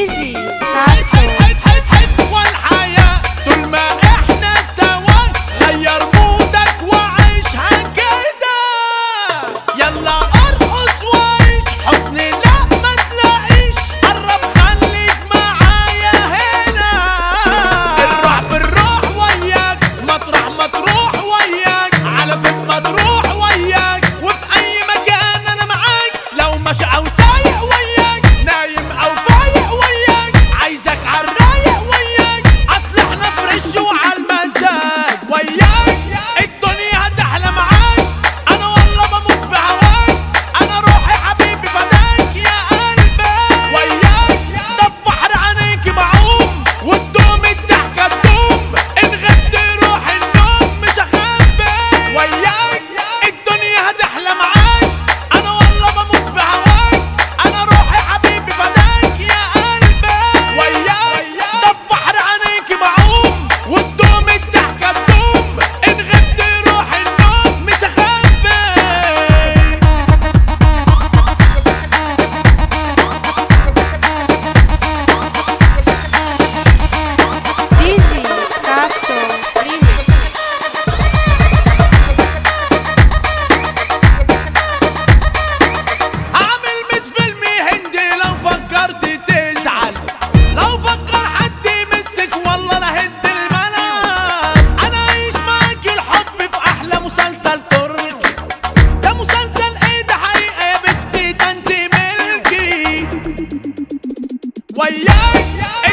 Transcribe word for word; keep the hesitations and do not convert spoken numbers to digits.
ديجي ساسو. حلوة الحياة طول ما احنا سوا، غير مودك وعيشها كده، يلا ارقص وعيش حزن لا ما تلاقيش، قرب خليك معايا هنا، الروح بالروح وياك، مطرح ما تروح وياك، على فين ما تروح وياك، وفي اي مكان انا معاك، لو ماشي او سايق وياك، نايم او فايق وياك، عايزك عالرايق وياك، اصل احنا فريش وعالمزاج وياك، الدنيا هتحلى معاك، انا والله بموت في هواك، انا روحي حبيبي فداك يا قلبي وياك، ده بحر عينيكي بعوم وتدوم الضحكة تدوم، ان غبت روح النوم مش هخبي وياك، الدنيا هتحلى معاك، انا والله بموت في هواك، انا روحي حبيبي فداك يا قلبي وياك، ده بحر عينيكي بعوم وتدوم الضحكة تدوم، ان غبت روح النوم مش هخبي. ديجي ساسو ريميكس. هعمل ميت فيلم هندي لو فكرت تزعل، لو فكر حد يمسك والله انا هد الملل، انا عايش معاكي الحب في احلى مسلسل تركي، ده مسلسل ايه ده حقيقة يا بنتي، ده انت ملكي وياك،